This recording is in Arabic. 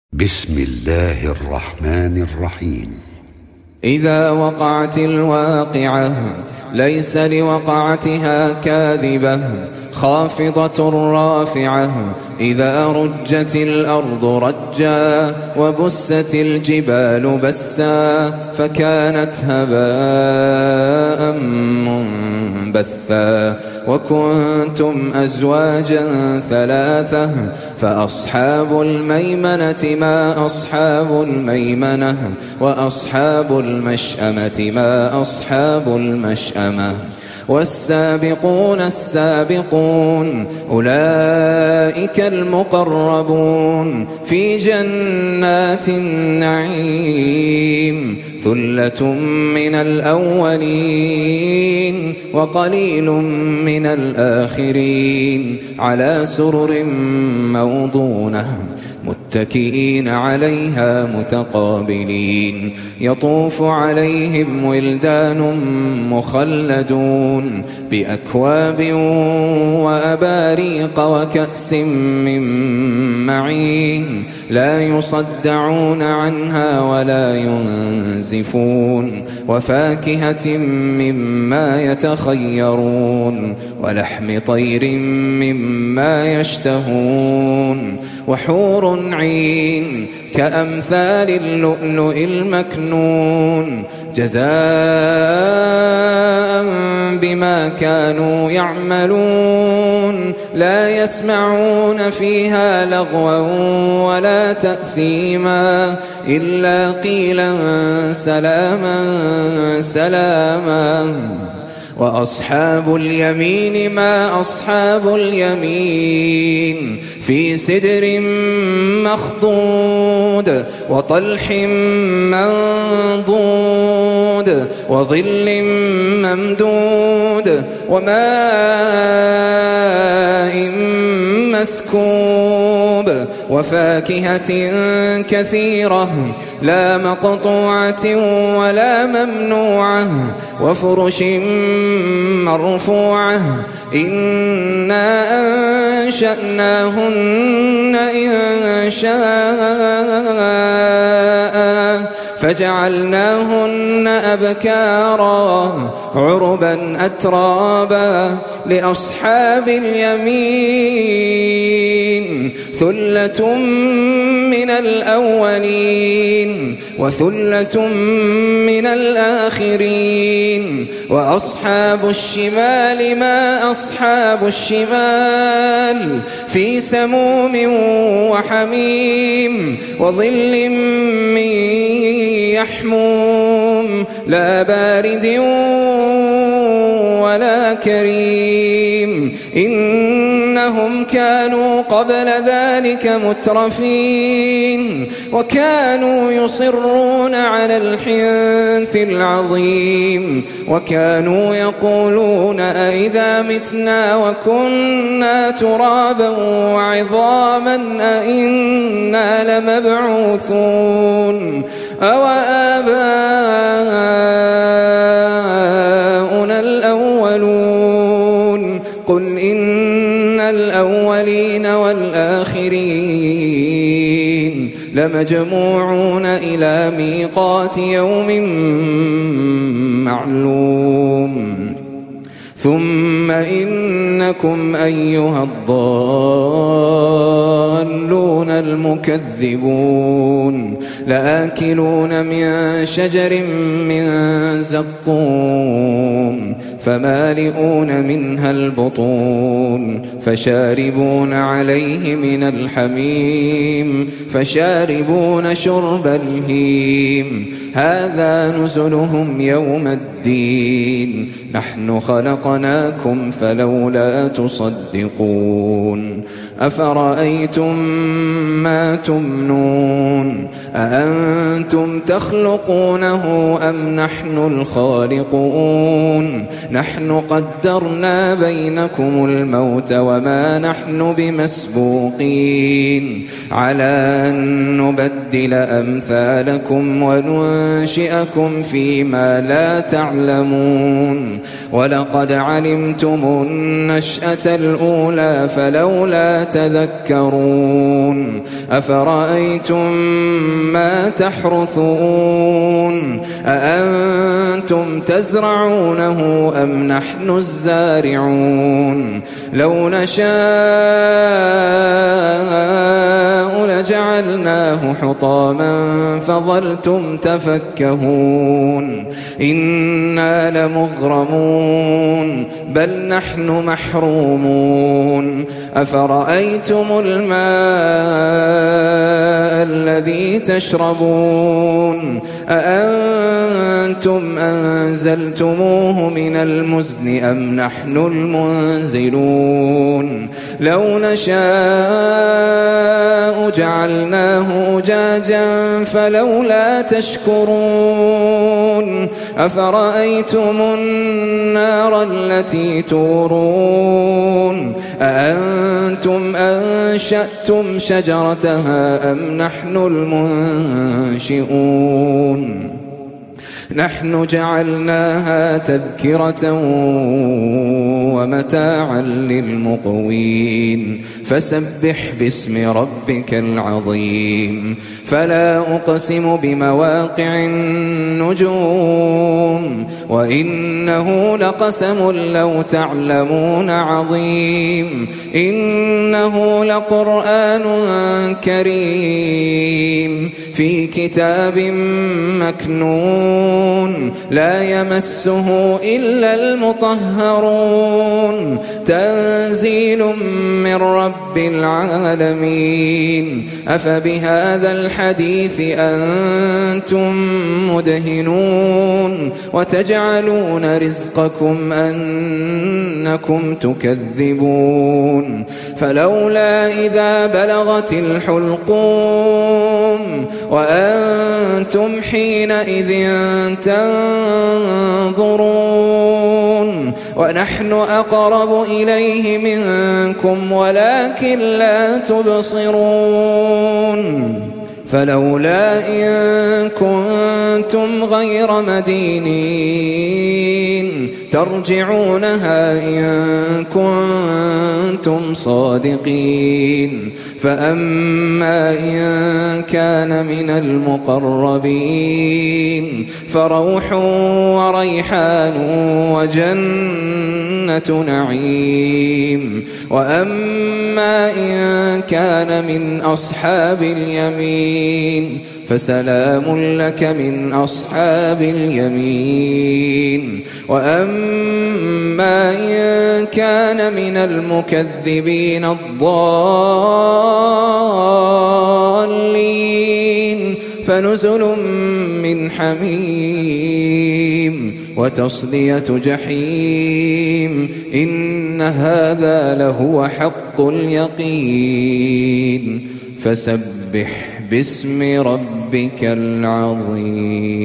بسم الله الرحمن الرحيم. إذا وقعت الواقعة ليس لوقعتها كاذبة خافضة رافعة إذا رجت الأرض رجا وبست الجبال بسا فكانت هباء منبثا وكنتم أزواجا ثلاثة فأصحاب الميمنة ما أصحاب الميمنة وأصحاب المشأمة ما أصحاب المشأمة والسابقون السابقون أولئك المقربون في جنات النعيم ثلة من الأولين وقليل من الآخرين على سرر موضونة متكئين عليها متقابلين يطوف عليهم ولدان مخلدون بأكواب وأباريق وكأس من معين لا يصدعون عنها ولا ينزفون وفاكهة مما يتخيرون ولحم طير مما يشتهون وحور عين كأمثال اللؤلؤ المكنون جزاء بما كانوا يعملون لا يسمعون فيها لغوا ولا تأثيما إلا قيلا سلاما سلاما وأصحاب اليمين ما أصحاب اليمين في سدر مخضود وطلح منضود وظل ممدود وماء مسكوب وفاكهة كثيرة لا مقطوعة ولا ممنوعة وفرش مرفوعة إنا أنشأناهن إن شاء فجعلناهن أبكارا عربا أترابا لأصحاب اليمين ثلة من الأولين وثلة من الآخرين وأصحاب الشمال ما أصحاب الشمال في سموم وحميم وظل من يحموم لا بارد ولا كريم إنهم كانوا قبل ذلك مترفين وكانوا يصرون على الحنث العظيم وكانوا يقولون أئذا متنا وكنا ترابا وعظاما أئنا لمبعوثون أو آباؤنا الأولون قل إن الأولين والآخرين لمجموعون إلى ميقات يوم معلوم ثم إنكم أيها الضالون المكذبون لآكلون من شجر من زقوم فمالئون منها البطون فشاربون عليه من الحميم فشاربون شرب الهيم هذا نزلهم يوم الدين نحن خلقناكم فلولا تصدقون أفرأيتم ما تمنون أأنتم تخلقونه أم نحن الخالقون نحن قدرنا بينكم الموت وما نحن بمسبوقين على أن نبدل أمثالكم وننشئكم فيما لا تعلمون ولقد علمتم النشأة الأولى فلولا تذكرون أفرأيتم ما تحرثون أأنتم تزرعونه أم نحن الزارعون لو نشاء لجعلناه حطاما فظلتم تفكهون إنا لمغرمون بل نحن محرومون أفرأيتم الماء الذي تشربون أأنتم أنزلتموه من المزن أم نحن المنزلون لو نشاء جعلناه أجاجا فلولا تشكرون أفرأيتم النار التي تورون أأنتم أنشأتم شجرتها أم نحن المنشئون نحن جعلناها تذكرة ومتاعا للمقوين فسبح باسم ربك العظيم فلا أقسم بمواقع النجوم وإنه لقسم لو تعلمون عظيم إنه لقرآن كريم في كتاب مكنون لا يمسه إلا المطهرون تنزيل من رب العالمين أفبهذا الحديث أنتم مدهنون وتجعلون رزقكم أنكم تكذبون فلولا إذا بلغت الحلقوم وأنتم حينئذ تنظرون ونحن أقرب إليه منكم ولكن لا تبصرون فلولا إن كنتم غير مدينين ترجعونها إن كنتم صادقين فأما إن كان من المقربين فروح وريحان وجنة نعيم وأما إن كان من أصحاب اليمين فسلام لك من أصحاب اليمين وأما إن كان من المكذبين الضالين فنزل من حميم وتصلية جحيم إن هذا لهو حق اليقين فسبح باسم ربك العظيم.